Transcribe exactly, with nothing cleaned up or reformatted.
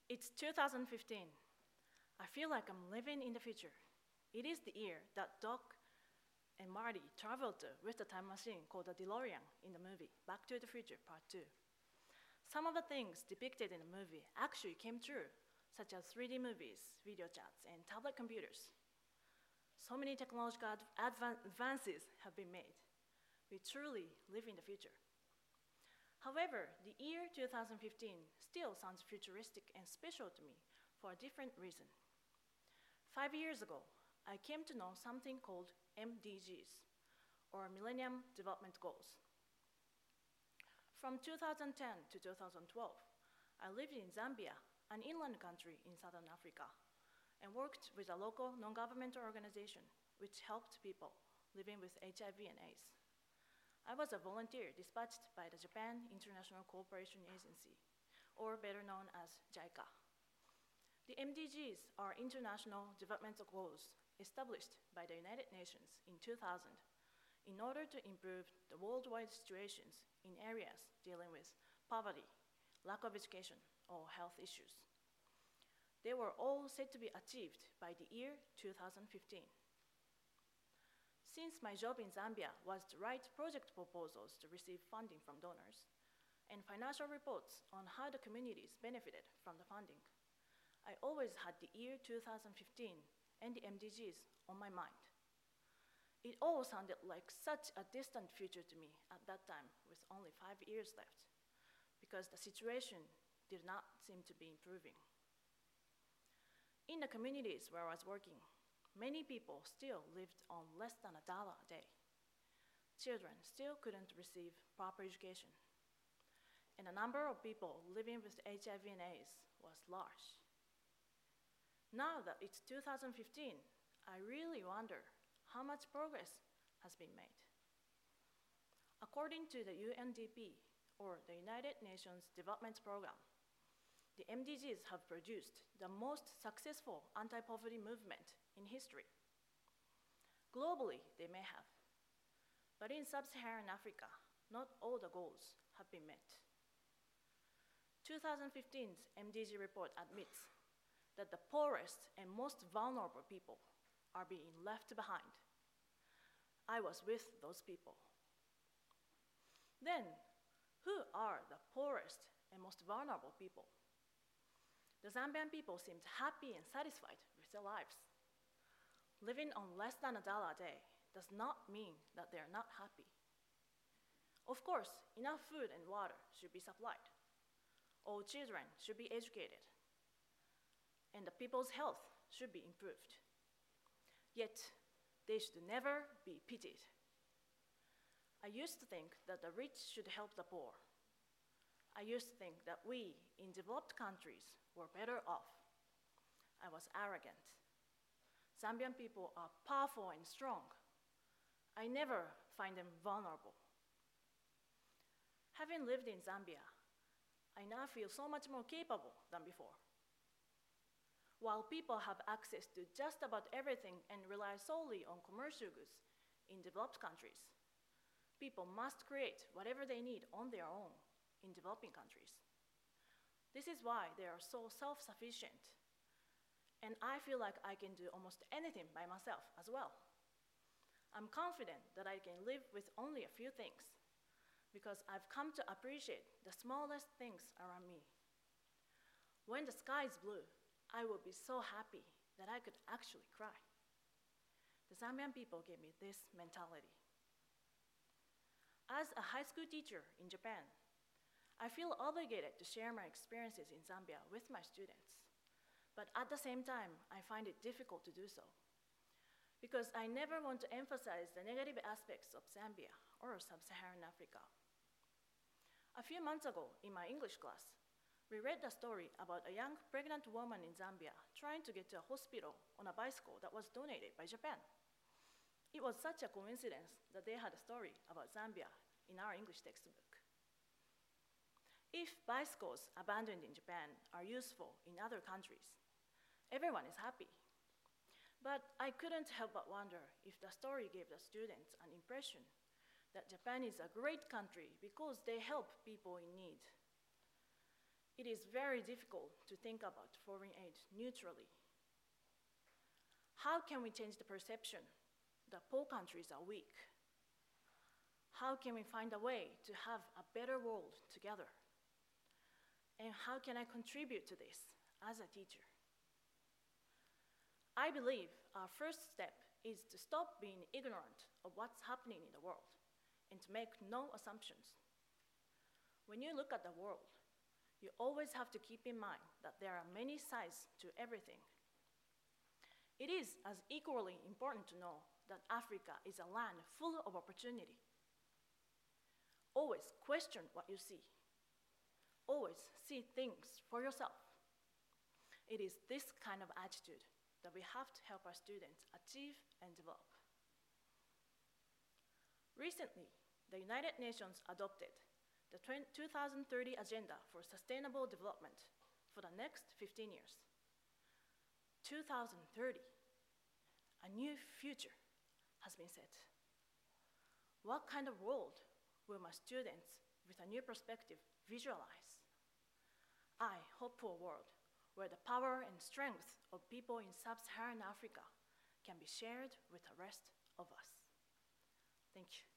It's two thousand fifteen. I feel like I'm living in the future. It is the year that Doc and Marty traveled to with the time machine called the DeLorean in the movie Back to the Future Part two. Some of the things depicted in the movie actually came true, such as three D movies, video chats, and tablet computers. So many technological advan advances have been made. We truly live in the future. However, the year two thousand fifteen still sounds futuristic and special to me for a different reason. Five years ago, I came to know something called M D Gs, or Millennium Development Goals. From two thousand ten to two thousand twelve, I lived in Zambia, an inland country in southern Africa, and worked with a local non-governmental organization which helped people living with H I V and AIDS. I was a volunteer dispatched by the Japan International Cooperation Agency, or better known as JICA. The M D Gs are international developmental goals established by the United Nations in two thousand in order to improve the worldwide situations in areas dealing with poverty, lack of education, or health issues. They were all said to be achieved by the year two thousand fifteen. Since my job in Zambia was to write project proposals to receive funding from donors and financial reports on how the communities benefited from the funding, I always had the year two thousand fifteen and the M D Gs on my mind. It all sounded like such a distant future to me at that time with only five years left, because the situation did not seem to be improving. In the communities where I was working, many people still lived on less than a dollar a day. Children still couldn't receive proper education, and the number of people living with H I V and AIDS was large. Now that it's two thousand fifteen, I really wonder how much progress has been made. According to the U N D P, or the United Nations Development Programme, the M D Gs have produced the most successful anti-poverty movement in history. Globally, they may have, but in sub-Saharan Africa, not all the goals have been met. twenty fifteen's M D G report admits that the poorest and most vulnerable people are being left behind. I was with those people. Then, who are the poorest and most vulnerable people? The Zambian people seemed happy and satisfied with their lives. Living on less than a dollar a day does not mean that they're not happy. Of course, enough food and water should be supplied. All children should be educated. And the people's health should be improved. Yet, they should never be pitied. I used to think that the rich should help the poor. I used to think that we, in developed countries, were better off. I was arrogant. Zambian people are powerful and strong. I never find them vulnerable. Having lived in Zambia, I now feel so much more capable than before. While people have access to just about everything and rely solely on commercial goods in developed countries, people must create whatever they need on their own in developing countries. This is why they are so self-sufficient, and I feel like I can do almost anything by myself as well. I'm confident that I can live with only a few things, because I've come to appreciate the smallest things around me. When the sky is blue, I will be so happy that I could actually cry. The Zambian people gave me this mentality. As a high school teacher in Japan, I feel obligated to share my experiences in Zambia with my students. But at the same time, I find it difficult to do so, because I never want to emphasize the negative aspects of Zambia or sub-Saharan Africa. A few months ago, in my English class, we read a story about a young pregnant woman in Zambia trying to get to a hospital on a bicycle that was donated by Japan. It was such a coincidence that they had a story about Zambia in our English textbook. If bicycles abandoned in Japan are useful in other countries, everyone is happy. But I couldn't help but wonder if the story gave the students an impression that Japan is a great country because they help people in need. it is very difficult to think about foreign aid neutrally. How can we change the perception that poor countries are weak? How can we find a way to have a better world together? And how can I contribute to this as a teacher? I believe our first step is to stop being ignorant of what's happening in the world and to make no assumptions. When you look at the world, you always have to keep in mind that there are many sides to everything. It is as equally important to know that Africa is a land full of opportunity. Always question what you see. Always see things for yourself. It is this kind of attitude that we have to help our students achieve and develop. Recently, the United Nations adopted the two thousand thirty Agenda for Sustainable Development for the next fifteen years. two thousand thirty, a new future has been set. What kind of world will my students with a new perspective visualize? I hope for a world where the power and strength of people in sub-Saharan Africa can be shared with the rest of us. Thank you.